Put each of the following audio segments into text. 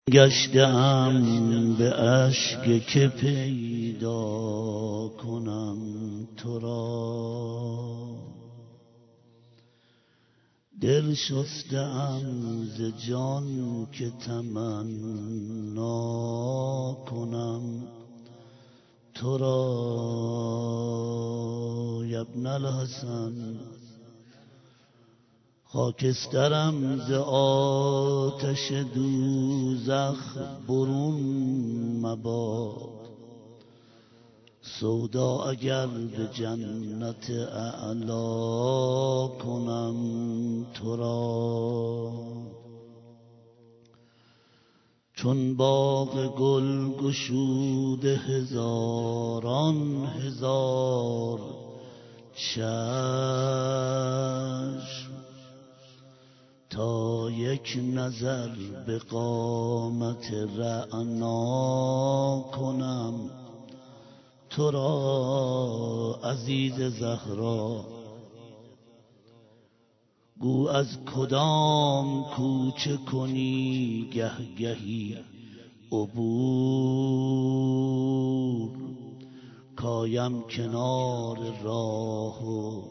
گشتم به اشک که پیدا کنم تو را، دل شستم ز جان که تمنا کنم تو را. یا ابن الحسن خاکسترم ز آتش دوزخ برون مباد، سودا اگر به جنت اعلا کنم تو را. چون باغ گل گشوده هزاران هزار چشم، تا یک نظر به قامت رعنا کنم تو را. عزیز زهرا گو از کدام کوچه کنی گه گهی عبور، کایم کنار راه و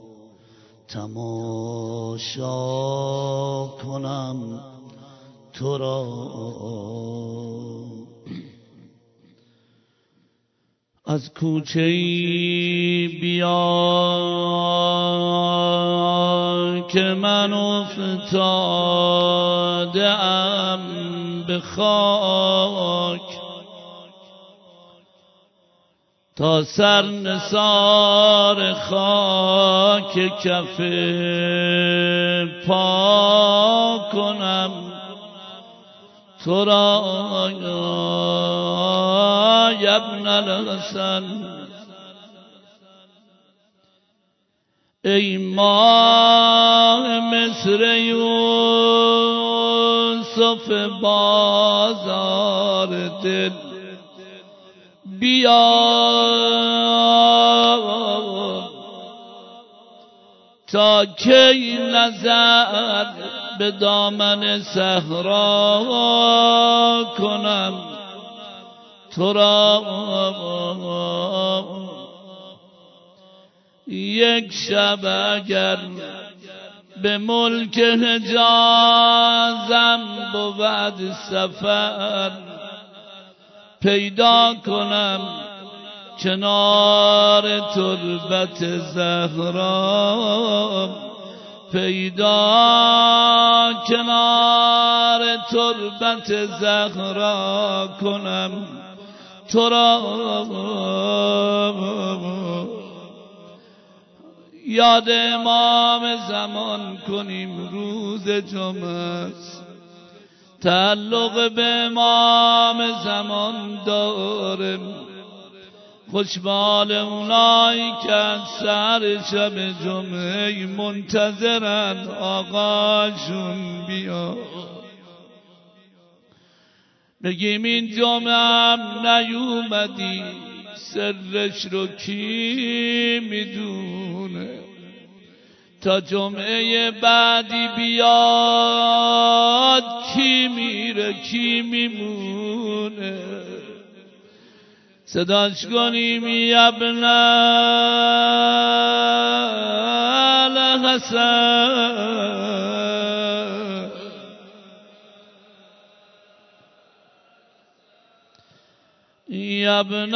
تماشا کنم تو را. از کوچه ای بیا که من افتاده ام به خاک، تا سر نثار خاک کف پا کنم تو را. یا ابن الحسن ای ماه مصر یوسف بازار دل، بیا تا کی نظر به دامن صحرا کنم تو را. یک شب اگر به ملک حجازم بود سفر، پیدا کنم کنار تربت زهرا، پیدا کنار تربت زهرا کنم تو را. یاد امام زمان کنیم روز جمعه است، تعلق به امام زمان دارم. خوشبال اونایی که از سر شب جمعه منتظرن آقاشون بیا. بگیم این جمعه هم نیومدی، سرش رو کی میدونه؟ تا جمعه بعدی بیاد کی میره کی میمونه؟ صداش کنیم یا ابن الحسن، یا ابن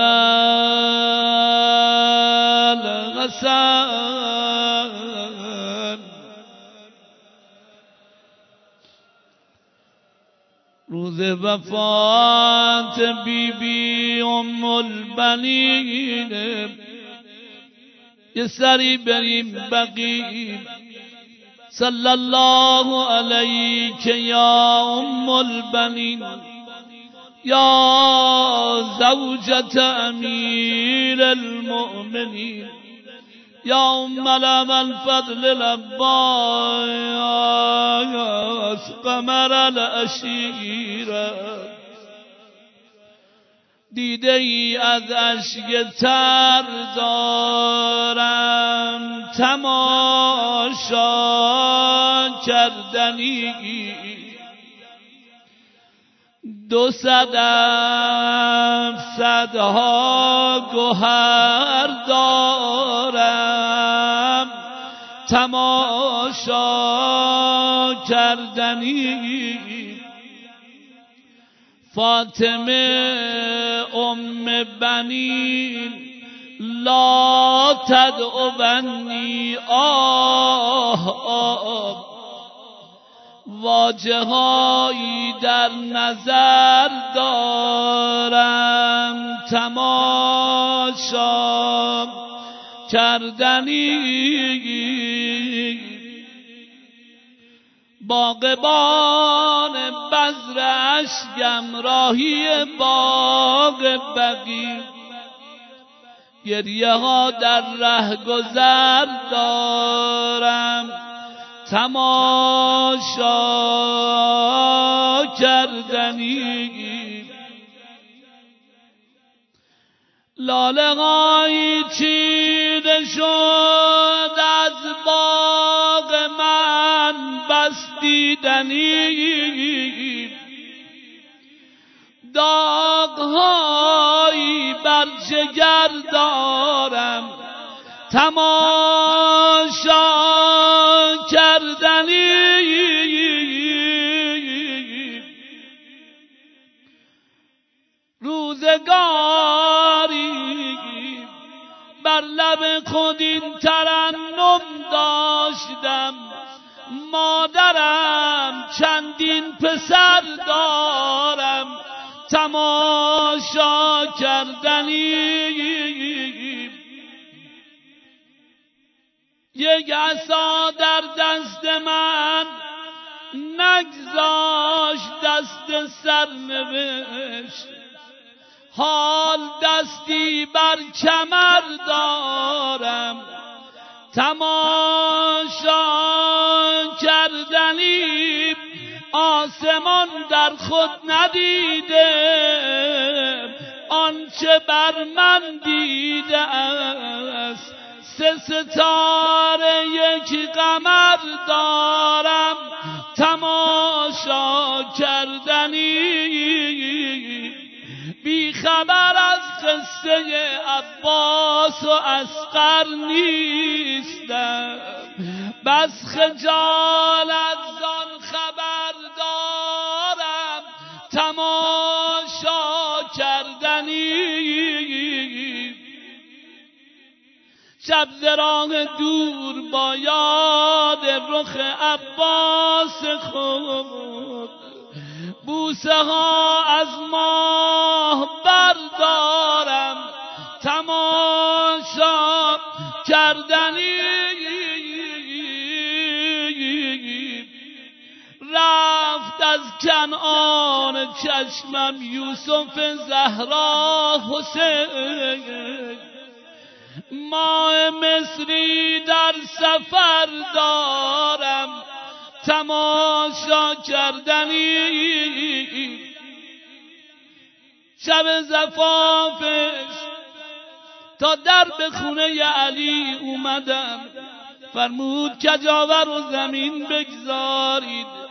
الحسن. روز وفات بی بی ام البنین یه سری بریم بقیع. صلی الله علیک یا ام البنین، یا زوجة امیر المؤمنین، یا ام الفضل العباس قمر العشیره. دیده ای از اشک تر دارم تماشا کردنی، 200 صدها گوهر دارم تماشا کردنی. فاطمه ام بنین لا تدعونی واجهایی در نظر دارم تماشا کردنی. باغبان بذر اشکم راهی باغ بقیع گریه ها در ره گذر دارم تماشا کردنی. لاله هایی چیده شد از باغ من بس دیدنی. داغ هایی بر جگر دارم تماشا کردنی. روزگاری بر لب خود این ترنم داشتم مادرم چندین پسر دارم تماشا کردنی. یک عصا در دست من نگذاشت دست سرنوشت حال دستی بر کمر دارم تماشا کردنی. آسمان در خود ندیده آنچه بر من دیده است 3 ستاره یک قمر دارم تماشا کردنی. بی خبر از قصه عباس و اصغر نیستم بس خجالت زان خبر دارم تماشا کردنی. شب ز راه دور با یاد رخ عباس خود بوسه ها از ماه بردارم تماشا کردنی. رفت از کنعان چشمم یوسف زهرا حسین ماه مصری در سفر دارم تماشا کردنی. شب زفافش تا در به خونه علی اومدم فرمود کجاور و زمین بگذارید.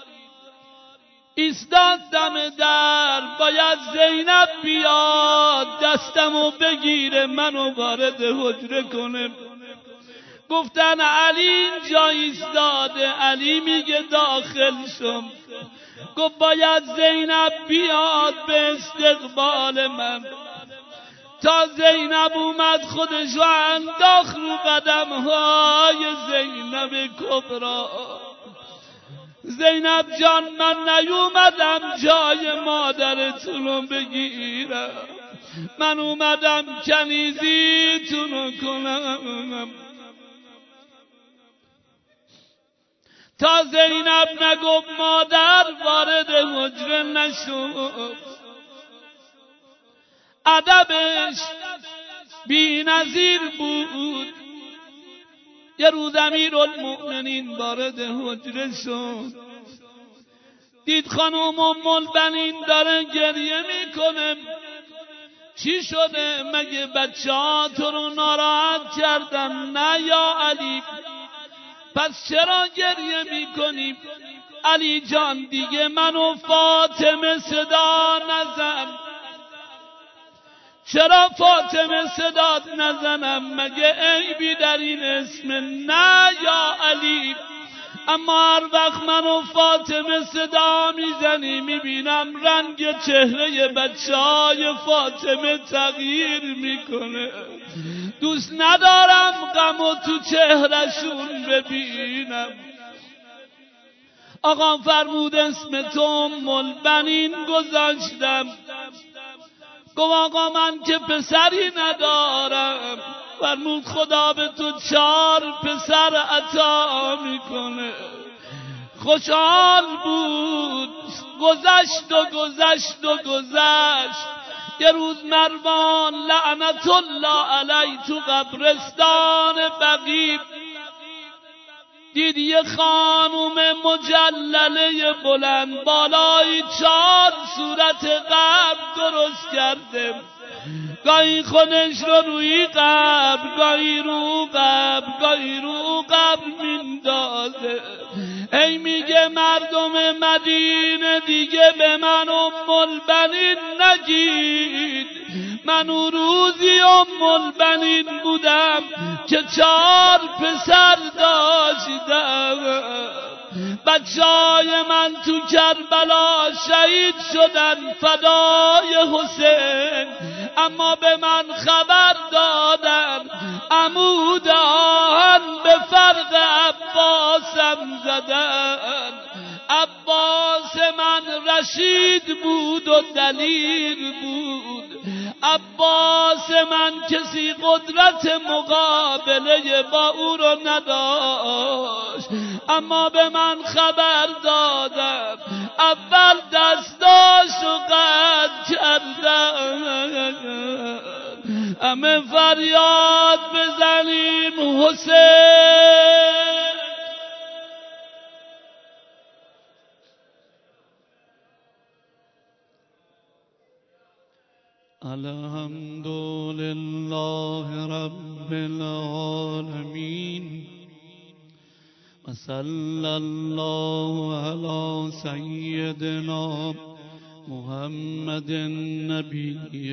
ایستاد دم در باید زینب بیاد دستمو بگیره منو وارد حجره کنه. گفتن علی اینجا ایستاده. علی میگه داخل شم. گفت باید زینب بیاد به استقبال من. تا زینب اومد خودشو انداخت رو قدمهای زینب کبرا. زینب جان من نیومدم جای مادرتونو بگیرم من اومدم کنیزیتونو کنم. تا زینب نگفت مادر وارد حجره نشد. ادبش بی نظیر بود. یه روز امیرالمؤمنین وارد حجره شد دید خانم ام البنین داره گریه میکنه. چی شده؟ مگه بچه ها تو رو ناراحت کردن؟ نه یا علی. پس چرا گریه میکنی؟ علی جان دیگه منو فاطمه صدا نزن. چرا فاطمه صدات نزنم؟ مگه عیبی در این اسم؟ نه یا علی، اما هر وقت منو فاطمه صدا میزنی میبینم رنگ چهره بچه‌های فاطمه تغییر میکنه. دوست ندارم غمو تو چهرشون ببینم. آقا فرمود اسم تو ام البنین گذاشتم. گفت آقا من که پسری ندارم. فرمود خدا به تو 4 پسر عطا میکنه. خوشحال بود. گذشت. یه روز مروان لعنت الله علیه تو قبرستان بقیع دید یه خانوم مجلله بلند بالای 4 صورت قبر درست کرده. گاهی خودش رو روی قبر، گاهی رو قبر میندازه. ای میگه مردم مدینه دیگه به من ام البنین نگید. من اون روزی ام البنین بودم که 4 پسر داشتم. بچه‌های من تو کربلا شهید شدن فدای حسین، اما به من خبر دادن عمود آهن به فرق عباسم زدن. عباس من رشید بود و دلیر بود. عباس من کسی قدرت مقابله با او رو نداشت، اما به من خبر دادم. اول دستاش رو قطع کردم. همه فریاد بزنیم حسین. الحمد لله رب العالمين وصلى الله على سيدنا محمد النبي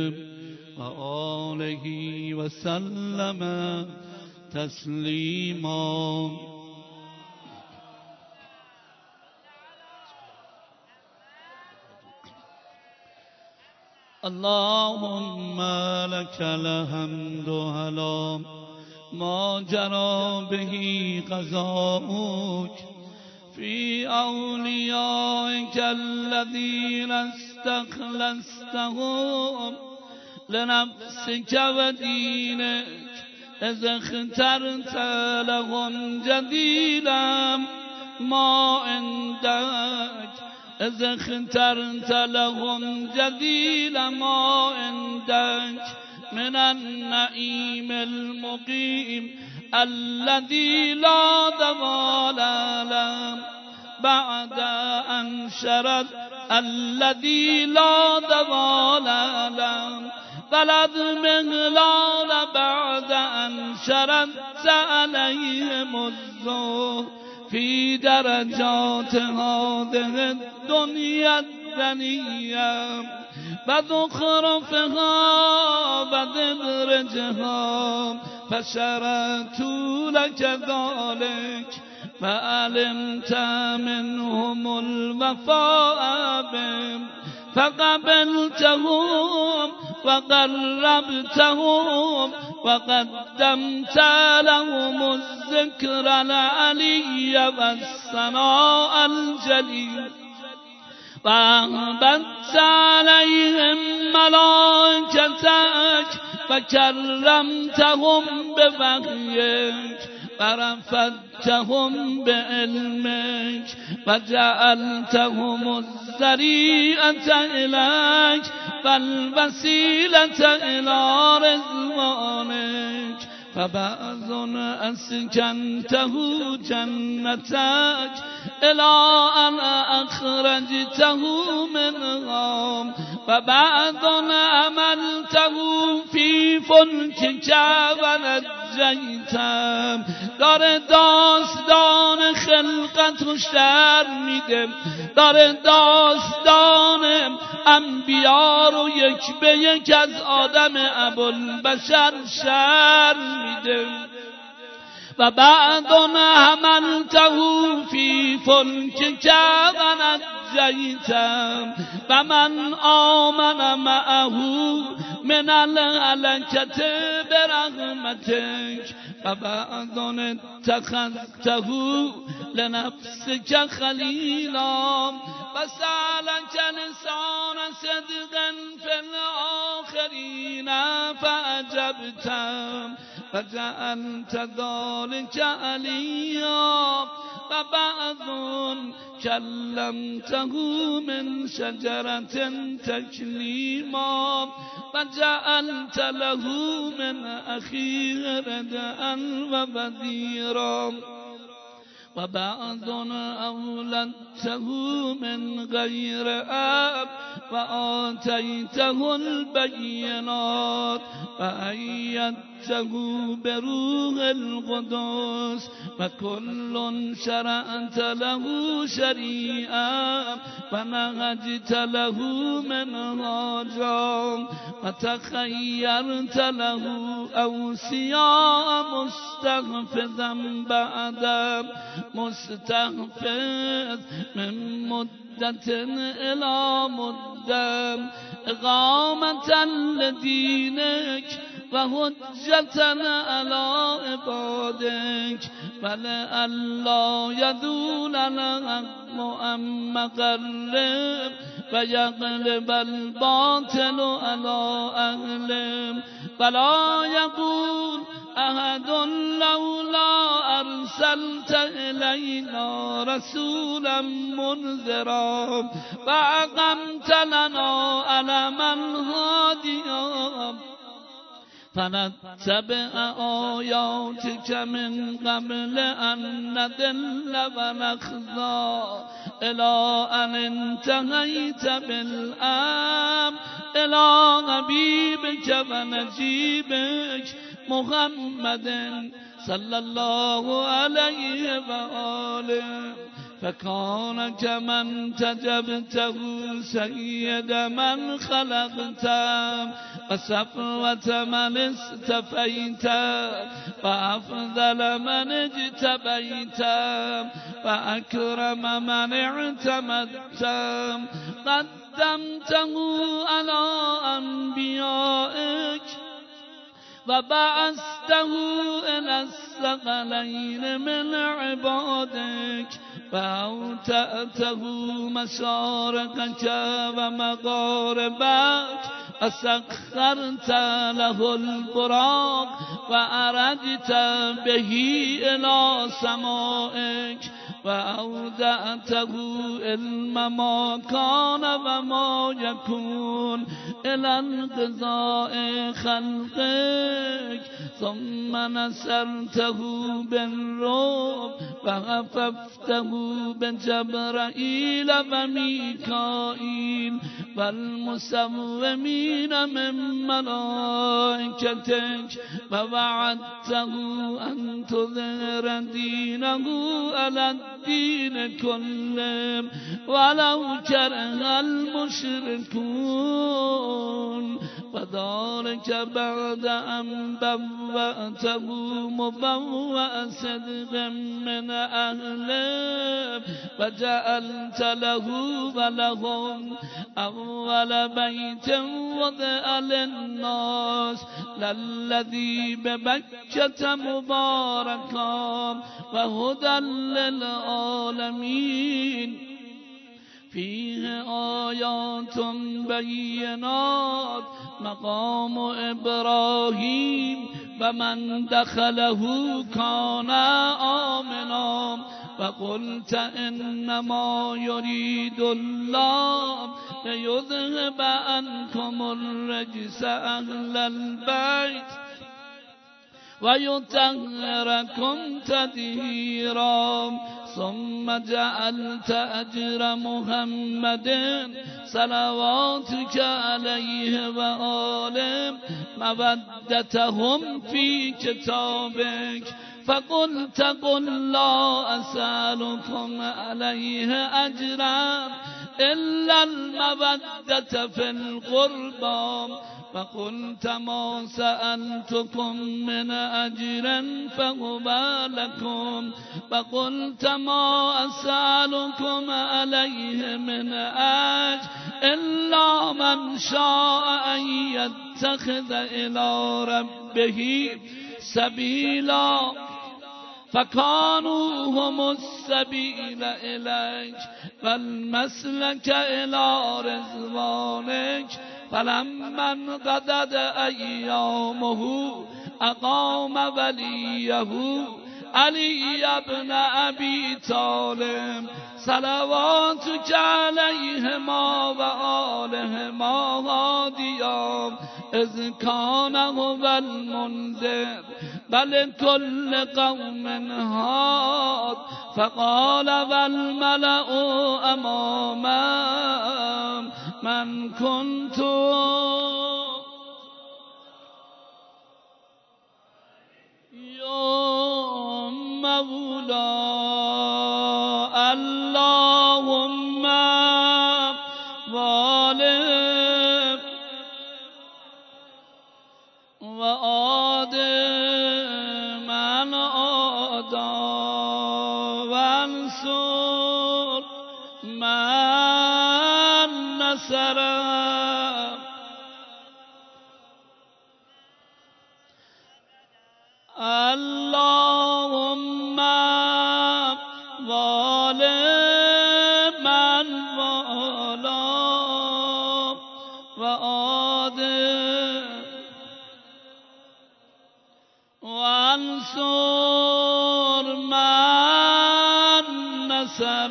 وآله وسلم تسليما. اللهم لك الحمد على ما جرى به قضاؤك في أوليائك الذين استخلصتهم لنفسك ودينك إذ اخترت لهم جديلا ما عندك إذ اخترت لهم جديد ما عندك من النعيم المقيم الذي لا زوال له بعد أن شرد الذي لا زوال له بلد مغلال بعد أن شردت عليهم الزهر في درجات هذه الدنيا الدنيا وزخرفها وذبرجها فشرعت لك ذلك فعلمت منهم الوفاء بهم فقبلتهم وقربتهم وقدمت لهم الذكر العلي والثناء الجليل وأنبت عليهم ملائكتك فكرمتهم بوحيك ورفعتهم بعلمك وجعلتهم الذريعة إليك والوسيلة إلى رضوانك فبعض أسكنته جنتك إلى أن أخرجته منها وبعض عملته في فلكك ونجيته نجیتم. داره داستان خلقت رو شر میده، داره داستان انبیا رو یک به یک از آدم ابوالبشر شر میده. و بعد حملته فی فلکک و نجیتم و من آمن معه من الهلکة برحمتک و بعد اتخذته لنفسک خلیلا و سألک لسان صدق فی الآخرین فأجبتم فجعلت ذلك عليا و بعض کلمته من شجرة تکلیما و جعلت له من اخیه ردءا و وزیرا و بعض اولدته من غیر اب و آتیته البینات و ایدته بروح القدس و کل شرعت له شریعا و نهجت له منهاجا و تخیرت له اوصیاء مستحفظا بعد مستحفظ من مدة الى مدة اقامة لدينك و حجة على عبادك ولئلا يذول الحق عن مغرب و یغلب الباطل على اهله ولا يقول احد لولا ارسلت الینا رسولا منذرا و اقمت لنا علما هادیا فنتبع آیاتک من قبل ان نضل و نخزی الی ان انتهیت بالامر الی حبیبک و نجیبک محمد صلی الله علیه و آله فکان کمن تجبته سید من خلقتم و صفوت من استفیتم و افضل من اجتبیتم و اکرم من اعتمدتم قدمته علی انبیائک و بعثته الی الثقلین من عبادک و اوتأته مشارقک و مغاربک و سخرت له البراق و عرجت بهی الی سمائک و اودعته علم ما کان و ما یکون الی انقضاء خلقک ثم نصرته بالرعب و خففته بجبرائیل و میکائیل و المسومین من ملائکتک و وعدته ان تظهر دینه علی الدین کله ولو کره المشرکون و ذلک بعد ان بوأته مبوأ صدق من اهله و جعلت له و لهم اول بیت وضع للناس للذی ببکة مبارکا و هدى للعالمین فیه آیات بینات مقام ابراهیم و من دخله کان آمنا و قلت انما یرید الله لیذهب عنکم الرجس اهل البیت و یطهرکم تطهیرا ثم جعلت أجر محمد صلواتك عليه وآله مودتهم في كتابك فقلت قل لا أسألكم عليه أجرا إلا المودة في القربى فقلت ما سألتكم من أجر فهو لكم فقلت ما أسألكم عليه من أجر إلا من شاء أن يتخذ إلى ربه سبيلا فكانوا هم السبيل إليك والمسلك إلى رضوانك فلما انقضت أيامه أقام وليه علي بن أبي طالب صلواتك عليهما وآلهما هاديا إذ كان هو المنذر بل كل قوم هاد فقال والملأ أمام من كنت يا مولا اللهم غالب وآد من آدى وانصر من نصر اللهم غالب من والا وآد وانصر من نصر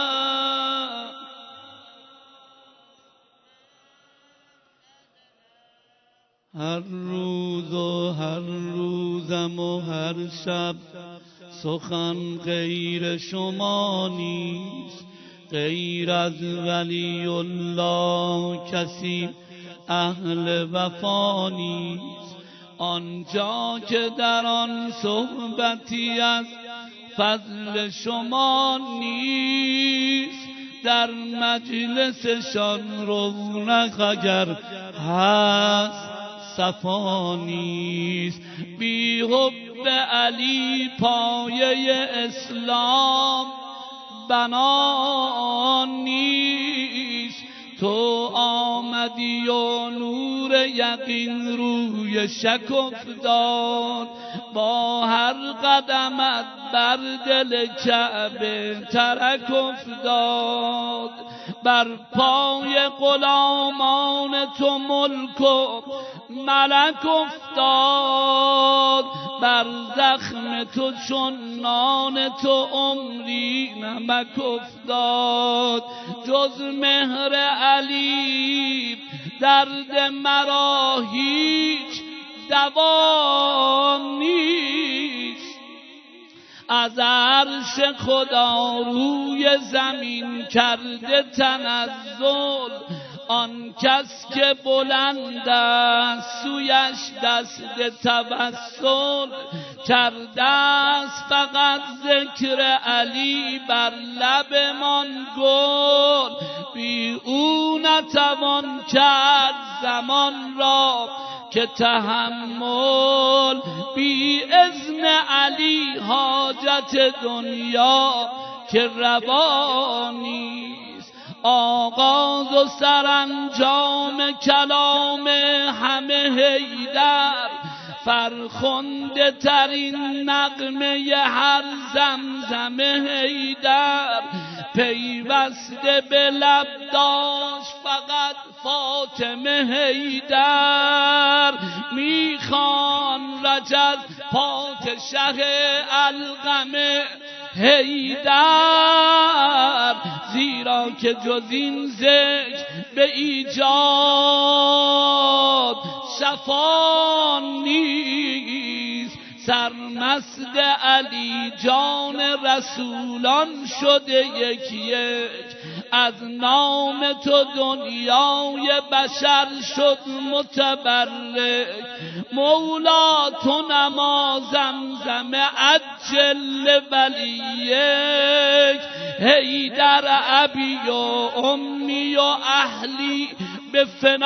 هر روز و هر روزم و هر شب سخن غیر شما نیست غیر از ولی الله کسی اهل وفا نیست آنجا که در آن صحبتی از فضل شما نیست در مجلسشان رونق اگر هست صفا نیست بی حب علی پایه اسلام بنا نیست تو آمدی و نور یقین روی شک افتاد با هر قدمت بر دل کعبه ترک افتاد بر پای غلامان تو ملک و ملک افتاد بر زخم تو چون نان تو عمری نمک افتاد جز مهر علی درد مرا هیچ دوا نیست از عرش خدا روی زمین کرده تنزل آن کس که بلند است سویش دست توسل کرده است فقط ذکر علی بر لبمان گل بی او نتوان کرد زمان را که تحمل بی اذن علی حاجت دنیا که روا نیست آغاز و سرانجام کلام همه حیدر فرخنده ترین نغمه هر زمزم حیدر پیوسته به لب داشت فقط فاطمه حیدر میخوان رجز پادشه القمه حیدر زیرا که جز این ذکر به ایجاد شفا نیست سرمست علی جان رسولان شده یک یک. از نام تو دنیای بشر شد متبرک. مولا تو نما زمزم عجل ولیک. حیدر ابی و امی و اهلی به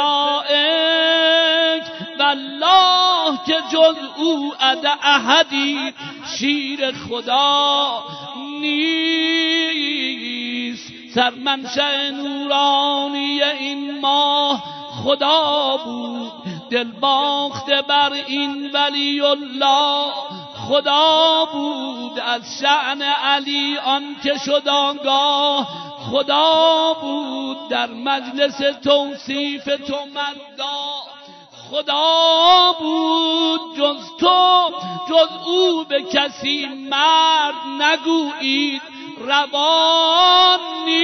فنائک. والله که جز او اد احدی شیر خدا نیست. سرمنشأ نورانی این ماه خدا بود، دل باخته بر این ولی الله خدا بود. از شأن علی آن که شد آگاه خدا بود. در مجلس توصیف تو مداح خدا بود. جز تو جز او به کسی مرد نگویید روان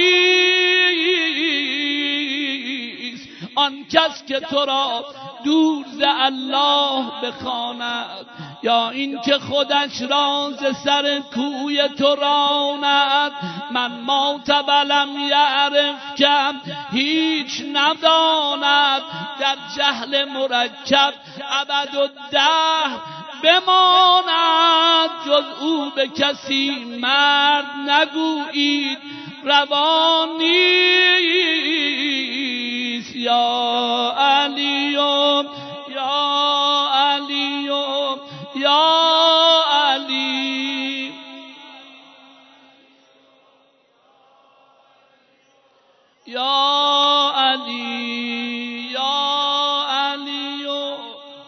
نیست. آن کس که تو را دور ز الله بخواند، یا این که خودش را ز سر کوی تو راند. من ماتبلم یعرف کم هیچ نداند، در جهل مرکب ابدالدهر بماند. جز او به کسی مرد نگویید روان نیست. یا علیوم یا علیوم یا علی. یا علی یا علیوم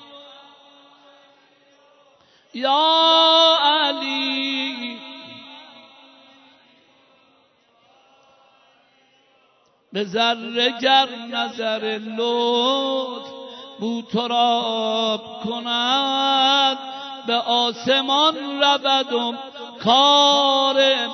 یا علی. به ذره گر نظر لطف بو تراب کند، به آسمان رود و کار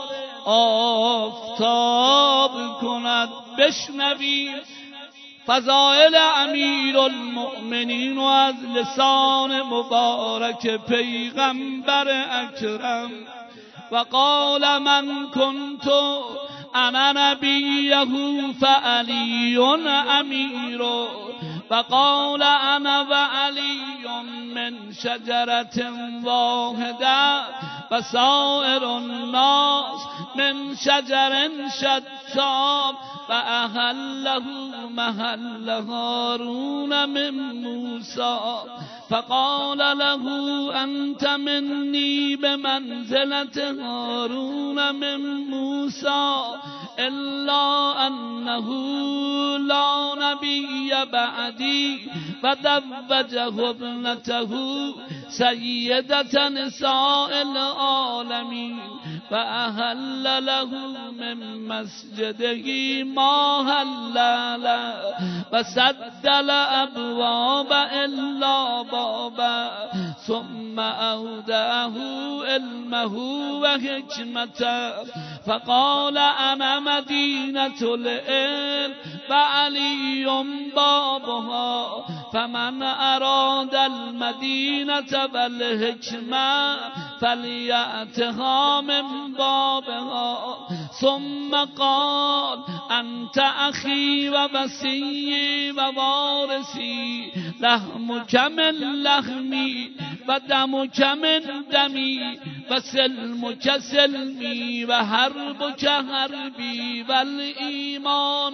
آفتاب کند. بشنویم فضائل امیرالمؤمنین و از لسان مبارک پیغمبر اکرم. و قال من کنت انا نبیه فعلی امیر. و قال انا و علی من شجرة واحده و سائر الناس من شجر شتى. و احله محل هارون من موسی. فقال له انت منی بمنزلة هارون من موسی، الا انه لا نبی بعدی. و زوجه ابنته سیدة نساء العالمین. و احل له من مسجده ما حل له. و سدل ابواب الا بابا. ثم اودعه علمه و حکمته. فقال انا مدینة العلم و علی بابها. فمن اراد المدینة والحکمة فلیأتها من بابها. ثم قال انت اخی و وصی و وارثی، لحمک من لحمی و دمک من دمی، و سلمک سلمی و حربک حربی. و الایمان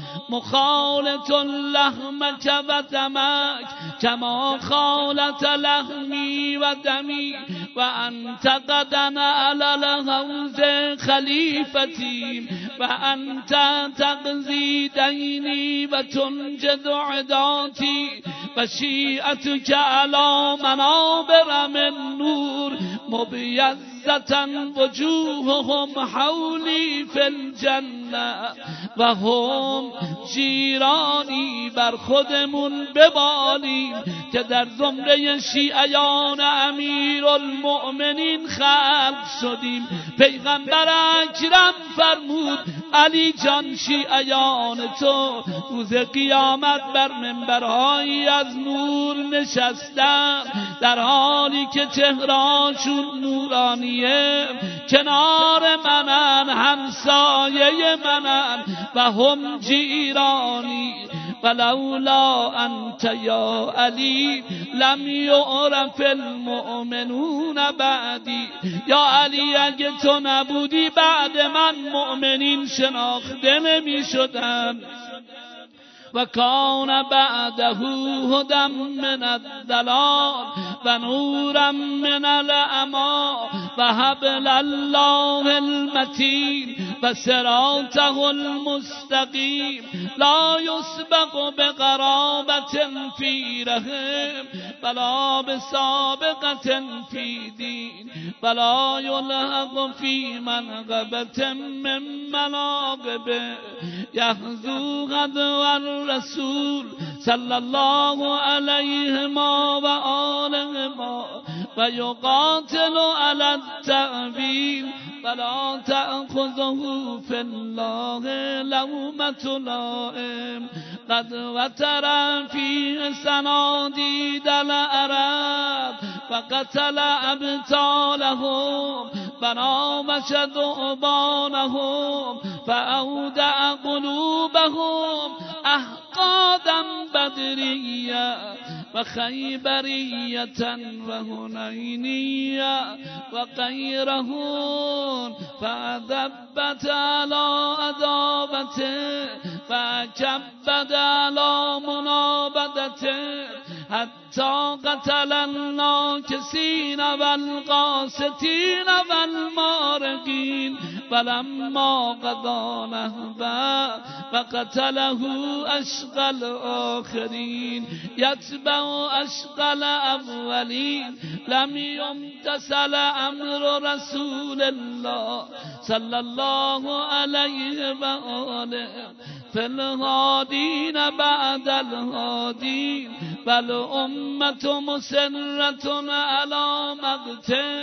مخالط لحمک و دمک کما خالط لحمی و دمی. و انت قدن علی الحوض خلیفتی. و انت تقضی دینی و تنجد عداتی. و شیعتک علی منابر من نور مبیضة وجوههم حولی فی الجنه و هم جیرانی آسیبی بر خودمون ببالیم که در زمره شیعیان امیرالمؤمنین خلق شدیم. پیغمبر اکرم فرمود علی جان شیعیان تو روز قیامت بر منبرهایی از نور نشستن در حالی که چهرهاشون نورانیه، کنار منن، همسایه منن و هم جیرانی، ولولا انت یا علی لم یعرف المؤمنون بعدی. یا علی اگه تو نبودی بعد من مؤمنین شناخته نمی شدن. و کان بعده هدى من الضلال و نورا من العمی و حبل الله المتین و صراطه المستقیم لا یسبق بقرابة فی رحم ولا بسابقة فی دین ولا یلحق فی منقبة من مناقبه یحظو غدو الرسول صلی الله علیه و آله و یقاتل علی التأویل ولا تأخذه فی الله لومة لائم قد وتر فیه صنادید العرب و قتل ابطالهم و ناوش ذؤبانهم فاودع قلوبهم احقادا بدریه و خیبریه و هنینیه و غیرهن فذبت علی عداوته فکبد علی منابدته حتی قتل الناکسین والقاسطین والمارقین فلما قضا نهبه فقتله اشقى الآخرین یتبع اشقى الاولین لم یمتثل امر رسول الله صلی الله علیه و آله فی الهادین بعد الهادین والامة مسرة على مقته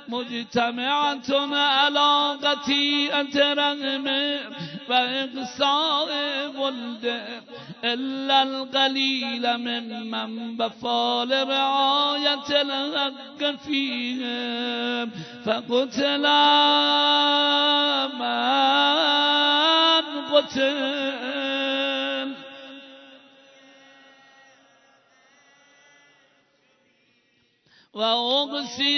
مجتمعة على قطيعة رحمه و اقصاء ولده الا القلیل ممن بفال رعایت الحق فیهم فقتل من قتل و اغسی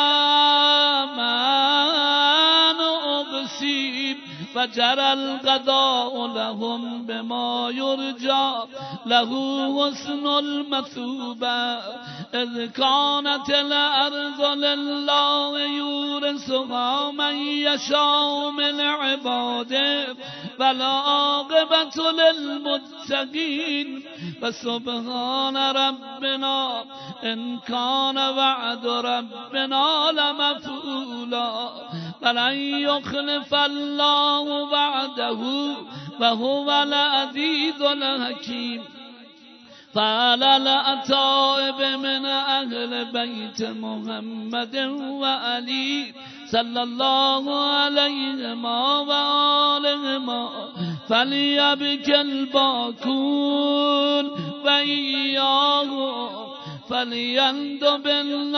من اغسیب و جرى القضاء لهم بما يرجى له حسن المثوبة اذ كانت الارض لله يورثها من يشاء من عباده والعاقبة للمتقين فسبحان ربنا ان كان وعد ربنا لمفعولا فلن يخلف الله وعده وهو العزيز الحكيم. فعلى الأتائب من أهل بيت محمد وعلي صلى الله عليهما وآلهما فليبك الباكون وإياه فليندب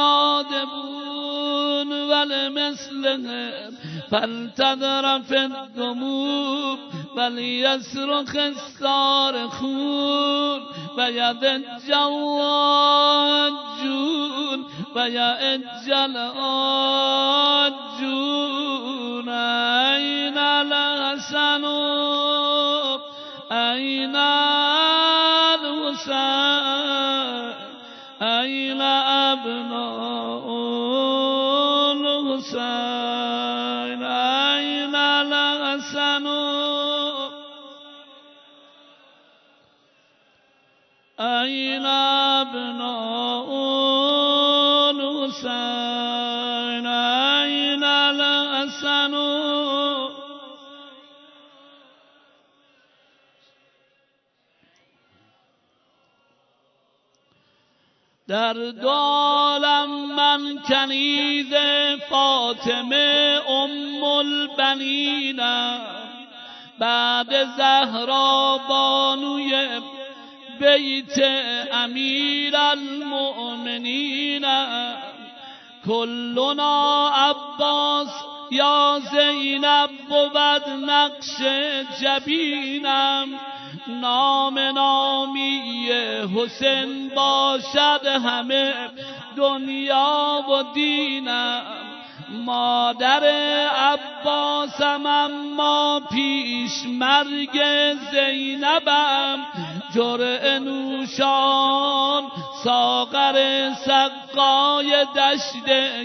النادبون ولمثلهم فلتذرف الذنوب وليصرخ الصارخون ويضج الضاجون ويئج الآجون أين الحسن أين الحسين أين أبناء الحسين أين الحسن أين أبناء الحسين أين الحسن در دو عالم من کنیز فاطمه ام البنینم، بعد زهرا بانوی بیت امیر المؤمنینم. کلنا عباس یا زینب بود نقش جبینم، نام نامی حسین باشد همه دنیا و دینم. مادر عباسم اما پیش مرگ زینبم، جرعه نوشان ساغر سقای دشت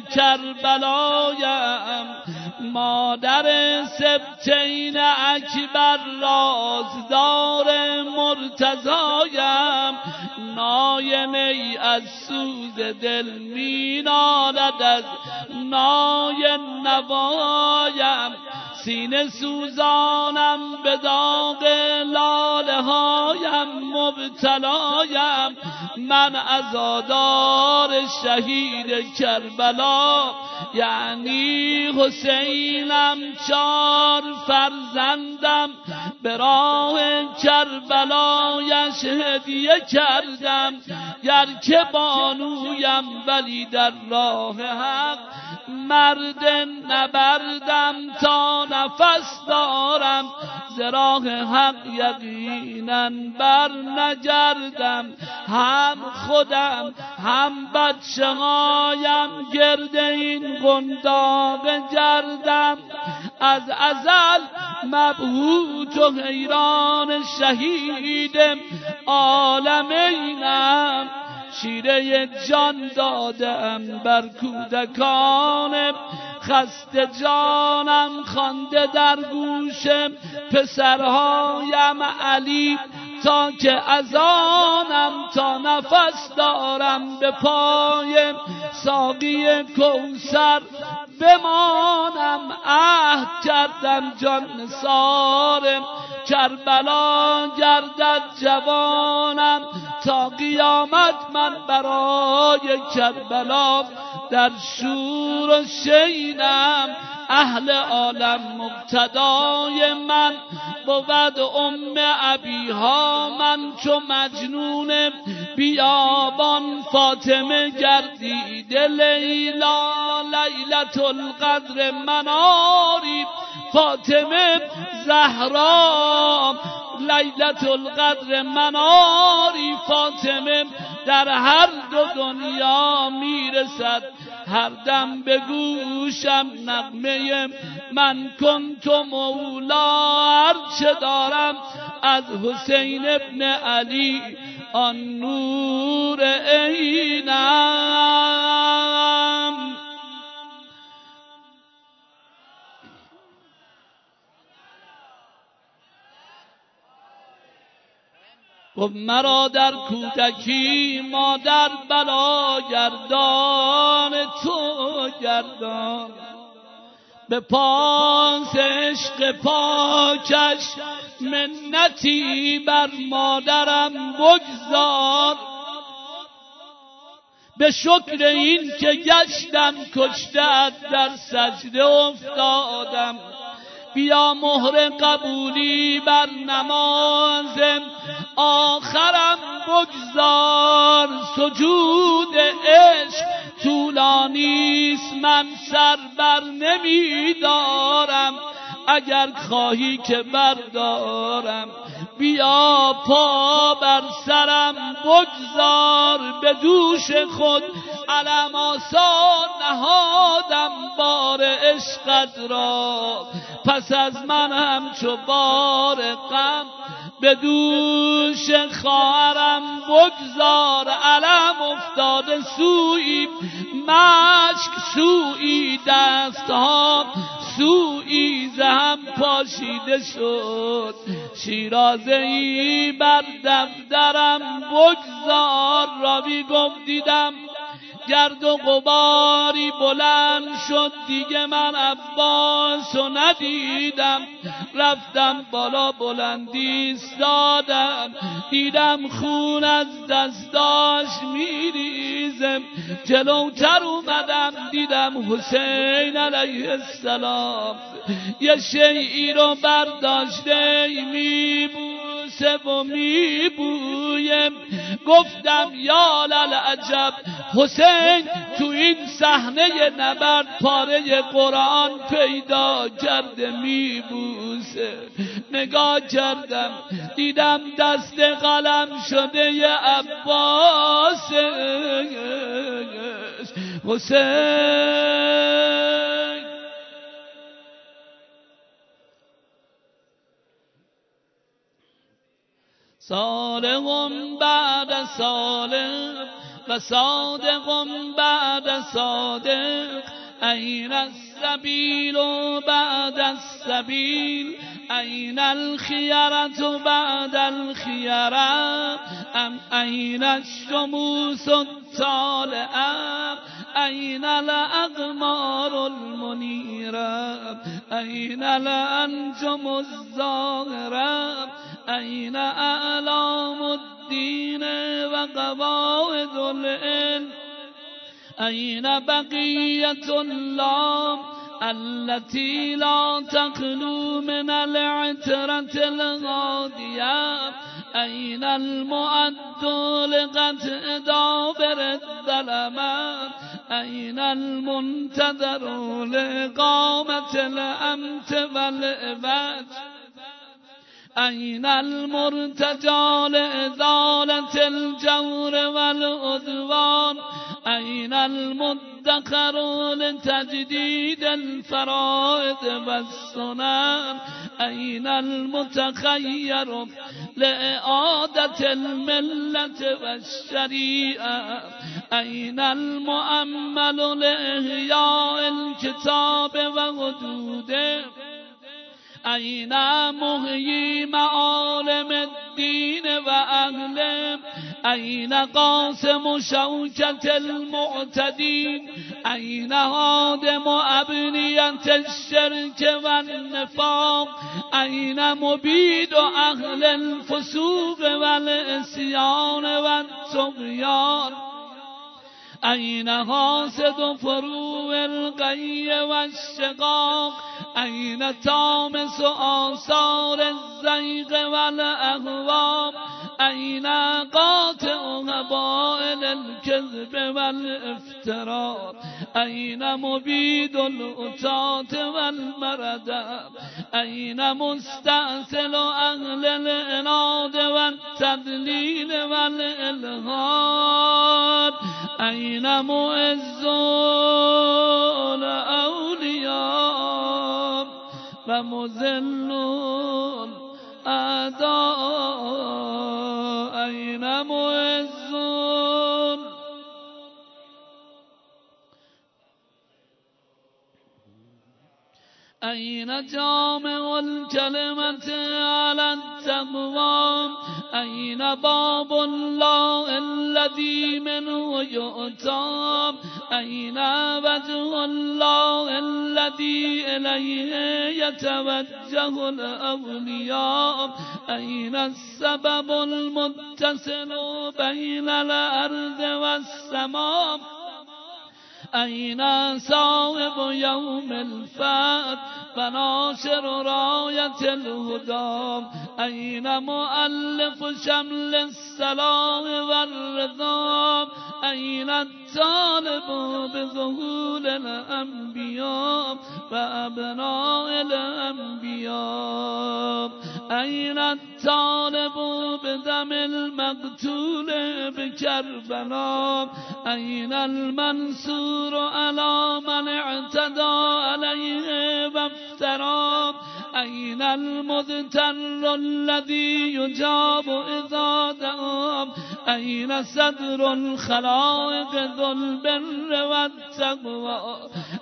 کربلایم. مادر سبتین اکبر رازدار مرتضایم، نای از سوز دل می نالد از نای نوایم. سینه سوزانم به داغ لاله هایم مبتلایم. من عزادار شهید کربلا یعنی حسینم، 4 فرزندم به راه کربلایش هدیه کردم. گر که بانویم ولی در راه حق، مرد نبردم تا نفس دارم. ز راه حق یقینا بر نگردم، هم خودم هم بچه هایم گرد این قنداق گردم. از ازل مبهوت و حیران شهید عالمینم، شیره جان دادم بر کودکان خسته جانم. خوانده در گوش پسرهایم علی تا که از آنم تا نفس دارم. به پای ساقی کوثر بمانم، عهد کردم جان نثار کربلا گردد جوانم. تا قیامت من برای کربلا در شور و شینم. اهل عالم مقتدای من بود ام ابیها. من چو مجنون بیابان فاطمه گردیده لیلا. لیلت القدر مناری فاطمه زهرا، لیلت القدر مناری فاطمه در هر دو دنیا میرسد. هر دم به گوشم نغمه من کنت مولا. هرچه دارم از حسین ابن علی آن نور عینم. و مرا در کودکی مادر بلا گردان تو گردان. به پاس عشق پاکش منتی بر مادرم بگذار. به شکر این که گشتم کشته در سجده افتادم. بیا مهر قبولی بر نماز آخرم بگذار. سجود عشق طولانیست من سر بر نمی دارم. اگر خواهی که بردارم بیا پا بر سرم بگذار. به دوش خود علم آسان نهادم بار عشقت را. پس از من همچو بار غم به دوش خواهرم بگذار. علم افتاده سوی مشک سوی دستها سوی زهم پاشیده شد. شیرازه‌ای بر دفترم بگذار. راوی گفت دیدم گرد و غباری بلند شد، دیگه من عباس و ندیدم. رفتم بالا بلندی ایستادم، دیدم خون از دستاش میریزه. جلوتر اومدم دیدم حسین علیه السلام یه شیئی رو برداشته میبوسه و میبویم. گفتم یا للعجب، حسین تو این صحنه نبرد پاره قرآن پیدا کرده میبوسه. نگاه کردم دیدم دست قلم شده ی عباس حسین. صالح بعد صالح و صادق بعد صادق، أين السبيل بعد السبيل، أين الخيرة بعد الخيرة، أم أين الشموس الطالعة، أين الأقمار المنيرة، أين الأنجم الزاهرة، أين أعلام الدين وقواعد العلم، أين بقية الله التي لا تخلو من العترة الغادية، أين المؤد لقطع دابر الظلمات، أين المنتظر لإقامة الأمت والعباد، أين المرتجى لإزالة الجور والعدوان، أين المدخر لتجديد الفرائض والسنن، أين المتخير لإعادة الملة والشريعة، أين المؤمل لإحياء الكتاب وحدوده، أين محيي معالم الدين وأهله، أين قاسم شوكة المعتدين، أين هادم أبنية الشرك والنفاق، أين مبيد أهل الفسوق والعصيان والطغيان، أين حاسد فروع الغي والشقاق، أين تامس آثار الزيغ والأهواء، أين قاطع هبائل الكذب والافتراء، أين مبيد الأتاة والمردة، أين مستأصل أهل العناد والتضليل والإلحاد، أين معز الأولياء ومذل الأعداء، أين معز أين جامع الكلمة على التقوى، أين باب الله الذي منه يؤتى، أين وجه الله الذي إليه يتوجه الأولياء، أين السبب المتصل بين الأرض والسماء، أين صاحب يوم الفتح وناشر راية الهدى، أين مؤلف شمل السلام والرضا، أين الطالب بظهور الأنبياء وأبناء الأنبياء، أين الطالب بدم المقتول بكربلاء، أين المنصور على من اعتدى عليه وافترى، أين المذتر الذي يجاب إذا دعا، أين صدر الخلائق ذو البر والتقوى،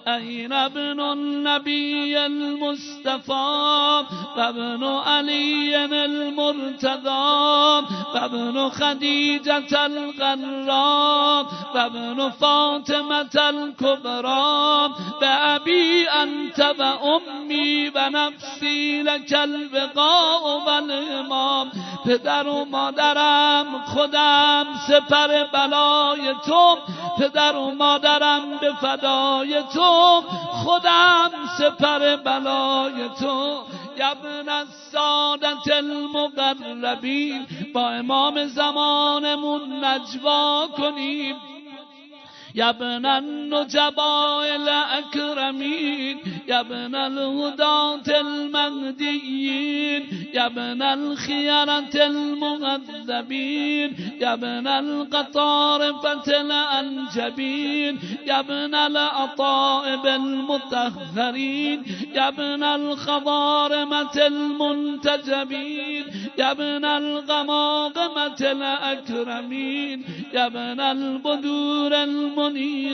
أين ابن النبي المصطفى وابن علي المرتضى وابن خديجة الغراء وابن فاطمة الكبرى بأبي أنت وأمي ونفسي لك البقاء والإمام. پدر و مادرم خودم سپر بلای تو، پدر و مادرم به فدای تو، خودم سپر بلای تو. ابن السادت المقربین با امام زمانمون نجوا کنیم. ابن النجباء الاکرمین ابن الهداة المهدیین ابن الخیرة المهذبین ابن القطارفة الانجبین ابن الأطائب المطهرین ابن الخضارمة المنتجبین ابن الغماغمة الاکرمین ابن البدور المنيرة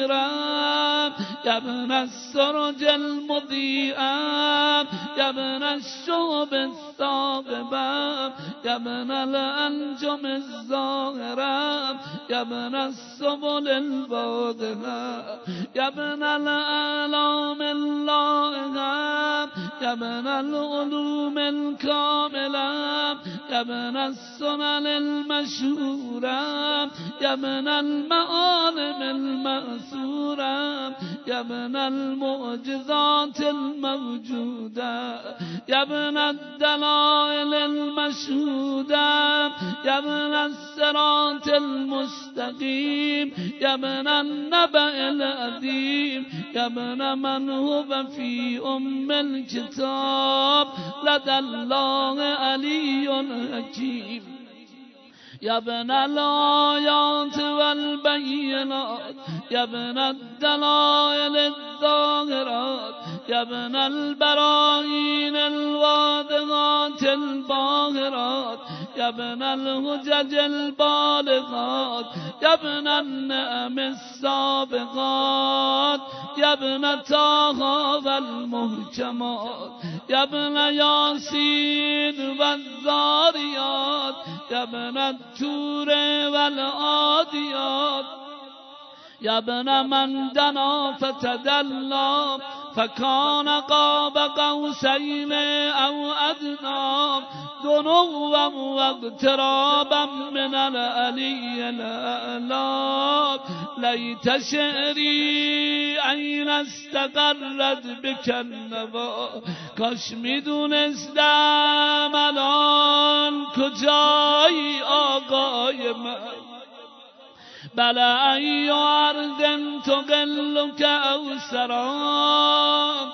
يا ابن السرج المضيئة يا ابن الشوب الثاقبة يا ابن الأنجم الزاهرة يا ابن السبل الباطنة يا ابن الآلام اللائقة يا ابن العلوم الكاملة يا ابن السنن المشهورة يا ابن المعالم المأثورة يا ابن المعجزات الموجودة يا ابن الدلائل المشهودة يا ابن الصراط المستقيم يا ابن النبأ العظيم يا ابن من هو في أم الكتاب لدى الله علي حكيم يا ابن الآيات والبينات يا ابن الدلائل الظاهرات يا ابن البراهين الواضحات الباهرات يا ابن الهجج البالغات يا ابن النعم السابقات يا ابن طه والمحكمات يا ابن ياسين والذاريات يا ابن التور والعاديات يا ابن من دنا فتدلى فكان قاب قوسين أو أدنى دنوا واقترابا من العلي الأعلى ليت شعري أين استقرت بك النوا کاش میدونستم الان کجایی آقای من بلا ای ارض تقلك او سرام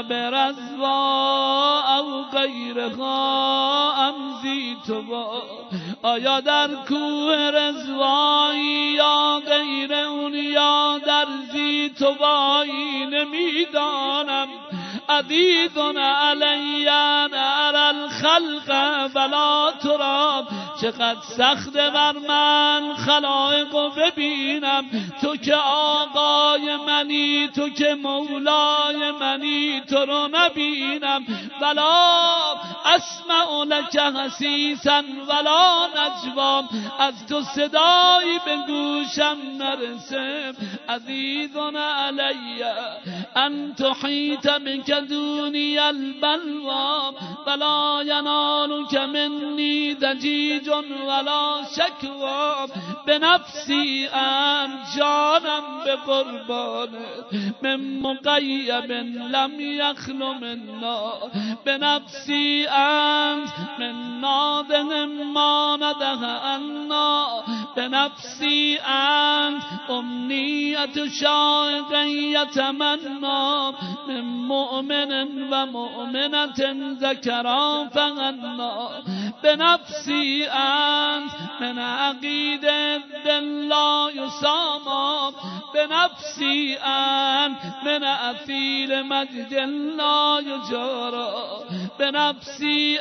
ابرزوا او غیرها امزی تو با آیا در کوه رضوایی یا غیر اون یا در زی تو بایی نمیدانم عدید علی نر الخلق ولا تراب چقدر سخت بر من خلایق و ببینم تو که آقای منی تو که مولای منی تو رو نبینم ولا اسمع لک حسیسا ولا نجوا از تو صدایی به گوشم نرسه عزیز علی ان تحیط بک دونی البلوا ولا ینالک منی دجیج ولا شکوا به نفسی ان جانم به قربانت من مقیب لم یخلو منا به نفسی انت من ناده ما نده انا به نفسی انت امنیت شایق یتمنا من مؤمن و مؤمنت ذکرا فغنا به نفسی انت من عقید دل لا یساما به نفسی انت من اثیل مجد لا یجارا به نفسی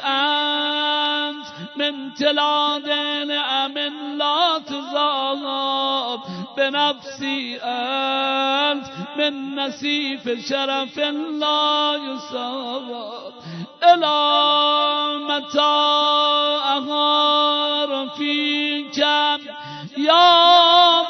انت من تلاد نعم لا تزاد بنفسی انت من نصیف شرف لا یصاب الی متی اغار فیکم یا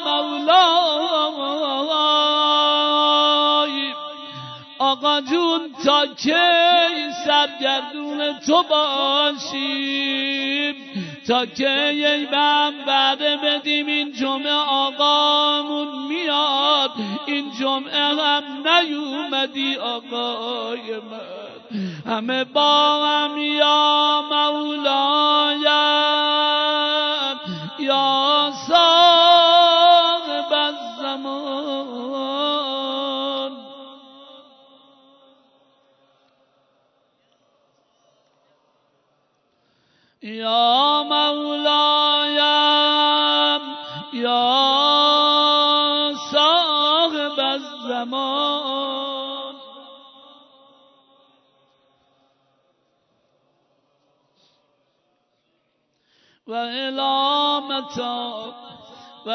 مولای. آقا جون تا کی سرگردون تو باشیم، تا کی ای بم وعده بدیم این جمعه آقامون میاد، این جمعه هم نیومدی آقای من. همه با هم یا مولایم یا صاحب الزمان. یا مولایم یا صاحب الزمان. و الی متی و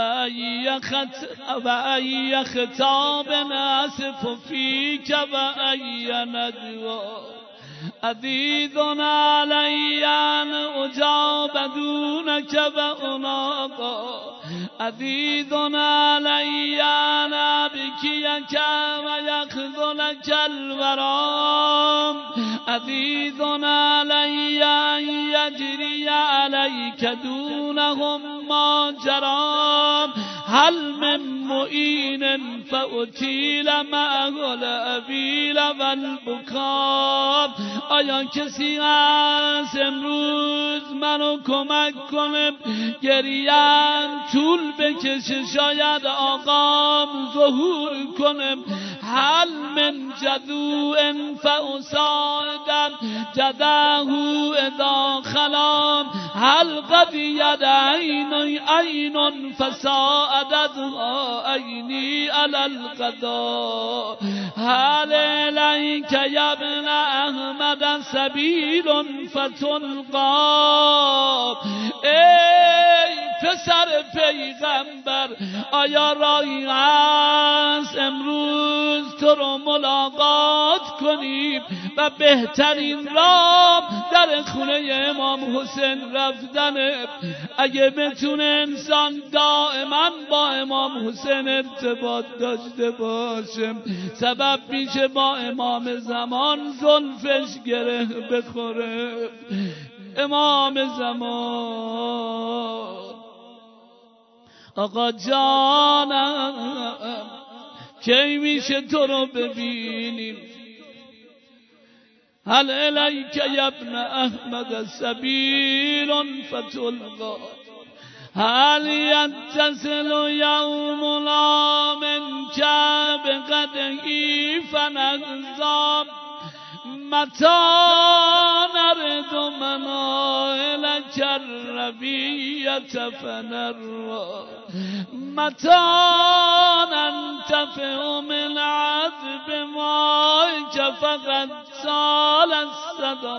ای خطاب ناسف فیک و ای ندوا عدید علی ان اجاب دونک و اناقا عدید علی ان ابکیک و یخذلک الورام عدید علی ان یجری علیک دونهم ما جرام هل من معین فاطیل معه الابیل و البکام. آیا کسی هست امروز منو کمک کنه گریم طول بکشه شاید آقام ظهور کنه. هل من جدوء فاساعدم جداه اذا خلام هل قد ید عین فساعدتها عینی علی القضا هل الیک یا ابن احمد سبیل فتلقا. ای پسر پیغمبر آیا راهی هست امروز تو رو ملاقات کنیم و بهترین راه در خونه امام حسین رفتنه. اگه بتونه انسان دائما با امام حسین ارتباط داشته باشه سبب میشه با امام زمان زلفش گره بخوره. امام زمان آقا جانم کی میشه تو رو ببینیم؟ هل الیک یا ابن احمد سبیل فتلقا هل یتصل یومنا منک بقدحی فنهضم متی نرد منائلک الربیة فنروی متی ننتفع من عذب مایک فقد سال الصدم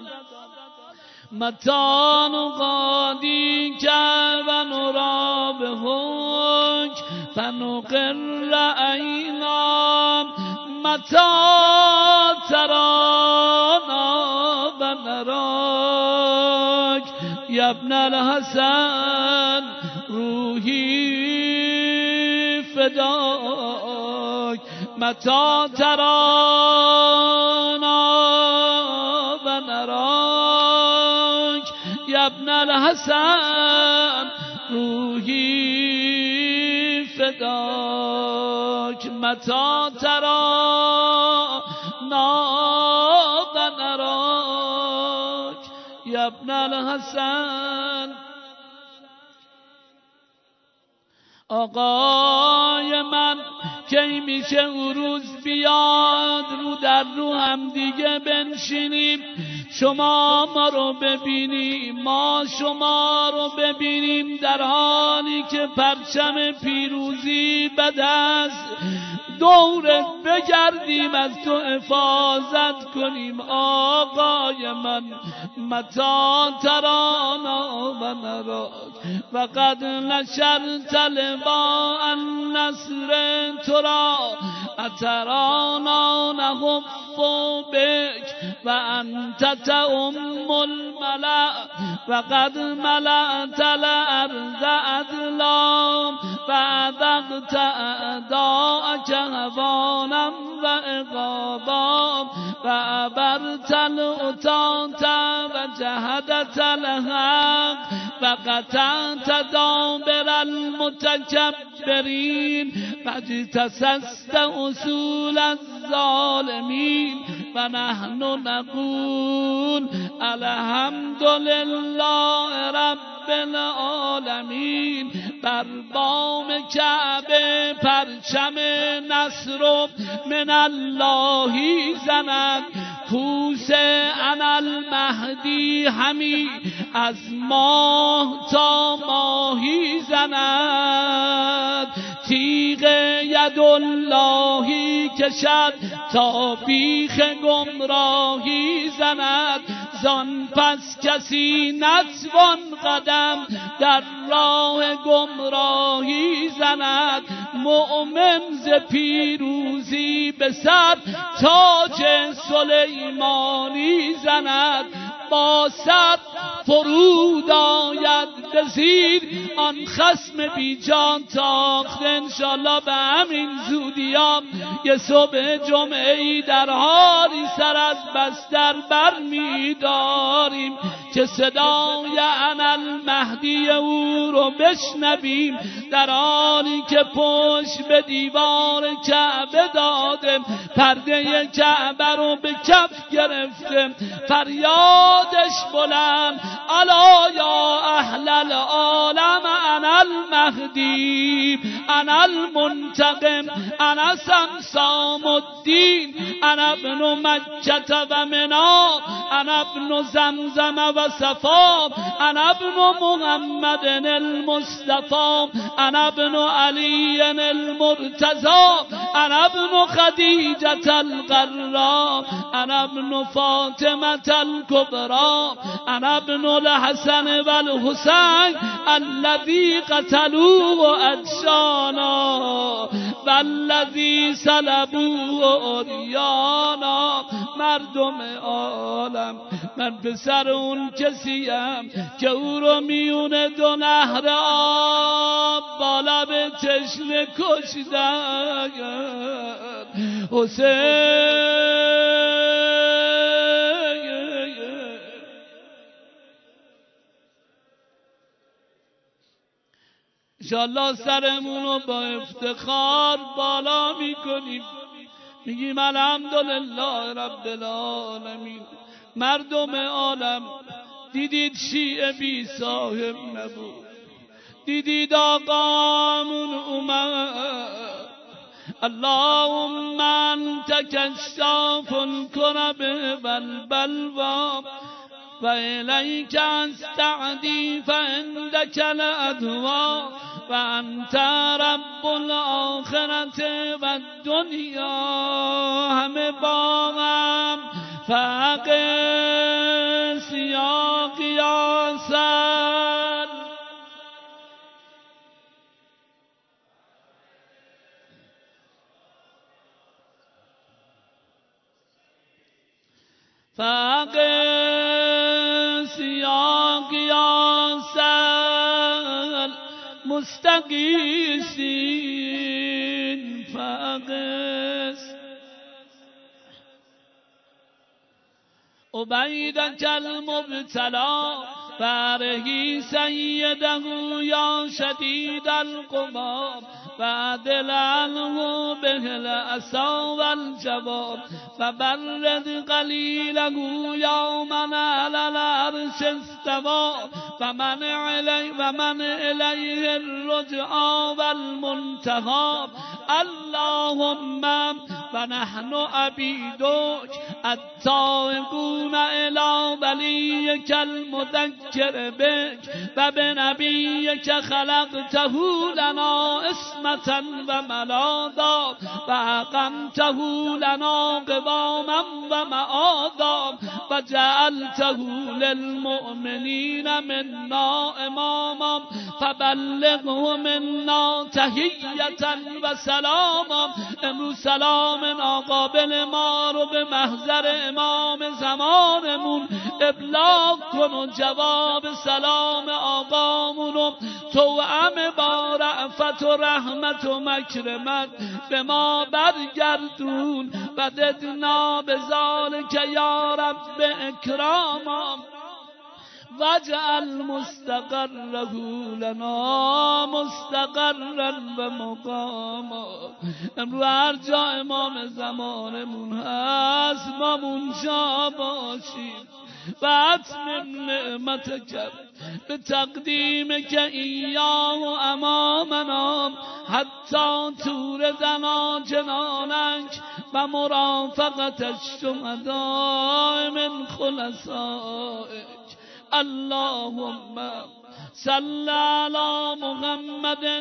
متی نقادیک و نری بحک فنقر عینا متی ترانا و نراک یا ابن الحسن روحی فداک متی ترانا و نراک یا ابن الحسن روحی فداک متی ترانا و نراک یا ابن الحسن. آقای من کی میشه او روز بیاد رو در رو هم دیگه بنشینیم، شما ما رو ببینیم، ما شما رو ببینیم در حالی که پرچم پیروزی به دست دورت بگردیم، از تو حفاظت کنیم. آقای من متا ترانا و نراک و قد نشرت لواء النصر ترا اترانا نخف بک و انت تأم الملأ و قد ملأت الارض عدلا و اذقت اعداءک هوانا و عقابا و عبرت العتاة و جهدت الحق و قطعت دابر المتکبرین و اجتثثت اصول الظالمین و نحن نقول الحمد لله رب العالمین. بر بام کعبه پرچم نصر من اللهی زند، کوس انا المهدی همی از ماه تا ماهی زند، تیغ ید اللهی کشد تا بیخ گمراهی زند، زان پس کسی نتوان قدم در راه گمراهی زند. مؤمن ز پیروزی به سر تاج سلیمانی زند، با سر فرود آید به زیر آن خصم بی جان تاخته. انشالله به همین زودیام یه صبح جمعه‌ای در حالی سر از بستر بر می داریم که صدای انا المهدی او رو بشنویم، در حالی که پشت به دیوار کعبه داده، پرده کعبه رو به کف گرفته، فریادش بلند الا یا اهل العالم انا المهدی انا المنتقم انا سمسام الدین انا ابن مکة و منا انا ابن زمزم و صفا انا ابن محمد المصطفى انا ابن علی المرتضى انا ابن خدیجة القرا انا ابن فاطمة الكبرى انا ابن الحسن والحسین الذي قتلوه ادشانا والذي صلبوه عریانا. مردم عالم، من پسر اون کسیم که او رو میونه دو نهر آب با لب تشنه کشتن. حسین انشالله سرمون رو با افتخار بالا میکنیم، میگیم الحمدلله رب العالمین. مردم عالم، دیدید شیعه بی صاحب نبود، دیدید آقامون اومد. اللهم انت کشاف الکرب والبلوا و الیک استعدی فعندک الادوا و انت رب الاخرت و الدنیا. همه با هم فقس یا قیاسا فقس یا قیاسا مستقیسین فقس عبیدک المبتلا فرهی سیده یا شدید القوا وعدل عنه به العصا والجواب و برد قلیله یوما علی العرش استوا و من الیه الرجعا والمنتهى اللهم و نحن عبیدک التائبون الی ولیک المذکر بک و بنبیک خلقته لنا اسمة و ملاذا و اقمته لنا قواما و معاذا و جعلته للمؤمنین منا اماما فبلغه منا تحیة و سلاما. امروز سلام ناقابل ما رو به محضر امام زمانمون ابلاغ کن و جواب سلام آقامون رو توأم با رأفت و رحمت و مکرمت به ما برگردون و ددنا به ذالک یا رب اکراما واجعل مستقره لنا مستقرا و مقاما. امروز هر جا امام زمانمون هست ما منجا باشیم و اتمم نعمتک به تقدیم که ایاه و امامنا حتی توردنا جنانک و مرافقت الشهداء من خلصائک. اللهم صل علی محمد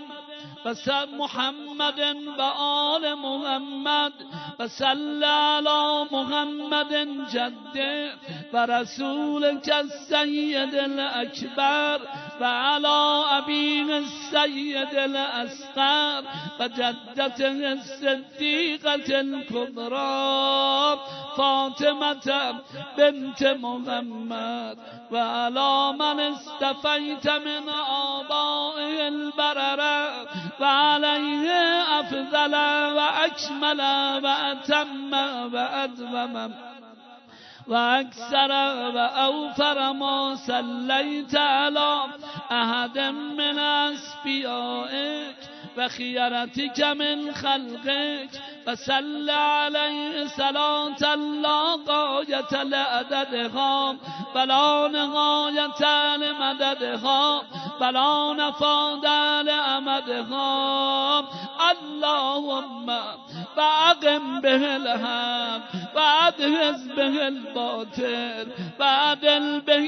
و آل محمد و صل علی محمد جده و رسولک السید الاکبر و علی ابیه السید الاصغر و جدته الصدیقة الکبری فاطمة بنت محمد و علی من استفیت من آبائه البرره و علیه افضل و اکمل و اتم و ادوم و اکثر و اوفر ما صلیت علی احد من اصفیائک و خیرتک من خلقک و صل علیه صلاة لا غایة لعددها ولا نهایة لمددها ولا نفاد لأمدها. اللهم فأقم به الحق وأدهز به الباطل وعدل به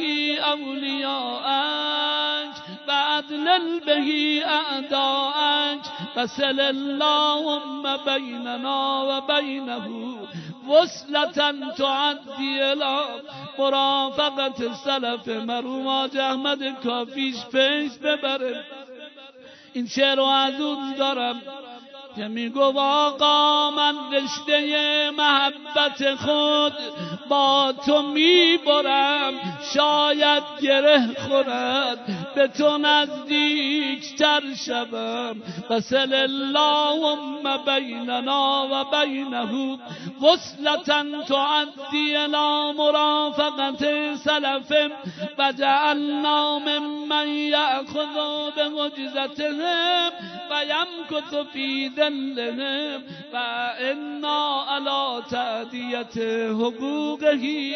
أولياءك وأدلل به أعداءك وصل اللهم بيننا وبينه وصلة تعدي الى مرافقت سلف مرواج احمد کافیش پیش ببره. این شعر رو از اون دارم که میگو آقا من رشته محبت خود با تو میبرم شاید گره خورد به تو نزدیکتر شوم وصل اللهم بیننا و بینه وصلة تعدی الی مرافقت سلف و جعلنا ممن یأخذ بمعجزتهم و یمکث فی ذلهم و انا علی تأدیت حقوقه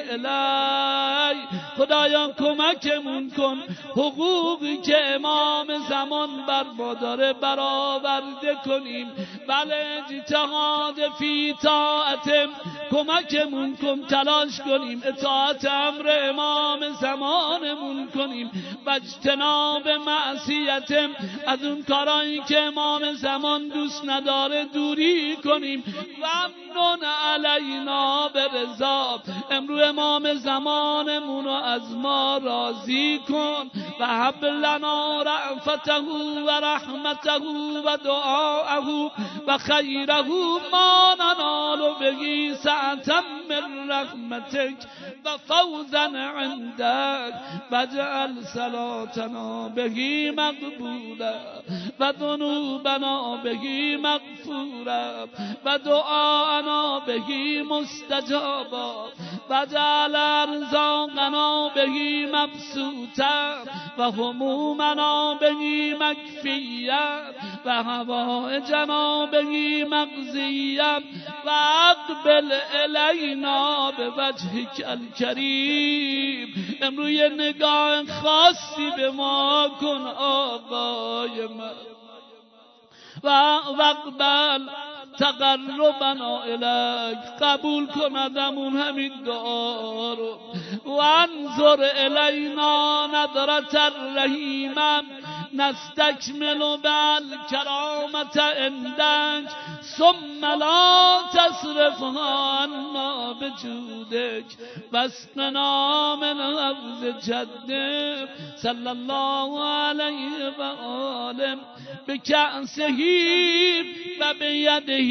الی. خدایا کمکمون کن حقوقی که امام زمان بر ما داره برآورده کنیم. بله اجتهاد فی طاعت کمکمون کن تلاش کنیم اطاعت امر امام زمانمون کنیم و اجتناب معصیت از اون کارایی که امام زمان دوست نداره دوری کنیم. و امنون علینا به رضا امرو امام زمانمون رو از ما راضی کن و هب لنا رأفته و رحمته و دعاءه و خیره ما ننال به سعة من رحمتک و فوزا عندك واجعل صلاتنا به مقبولا و ذنوبنا به مغفورا و دعاءنا به مستجابا واجعل ارزاقنا به مبسوطا و همومنا به مکفیا و حوائجنا به مقضیا و اقبل الینا به وجهک الکریم. امروی نگاه خاصی به ما کن آقای من واقبل تقربنا الیک، قبول کندمون همین دعا رو. و انظر الینا نظرة الرحیمم نستکمل بالکرامة عندک ثم لا تصرفها عنا بجودک واسقنا من حوض جدک صلی الله علیه و آله بکأسه و بیده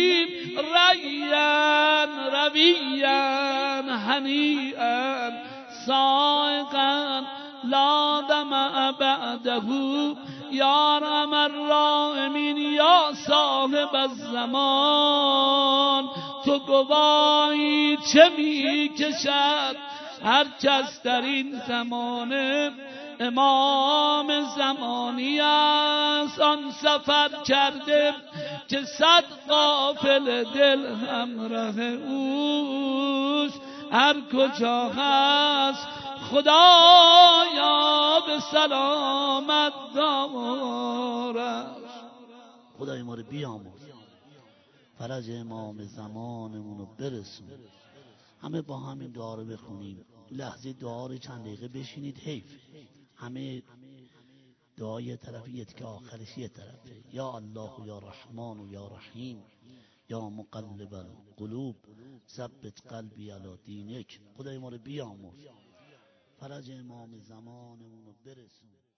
ریا رویا هنیئا سائغا لا دمع بعده یا ارحم الراحمین یا صاحب الزمان. تو گواهی چه می کشد هر کس در این زمانه امام زمانی است، آن سفر کرده که 100 غافل دل همراه اوست. هر کجا هست خدایا به سلامت دارد. خدای ما رو بیامرز، فرج امام زمانمون رو برسون. همه با همین دعا رو بخونیم. لحظه دعا رو چند دقیقه بشینید، حیف همه دعا یه طرفیه که آخرش یه طرفه. یا الله و یا رحمان و یا رحیم یا مقلب القلوب ثبت قلبی علی دینک. خدای ما رو بیامرز، فرج امام زمانمون رو برسون.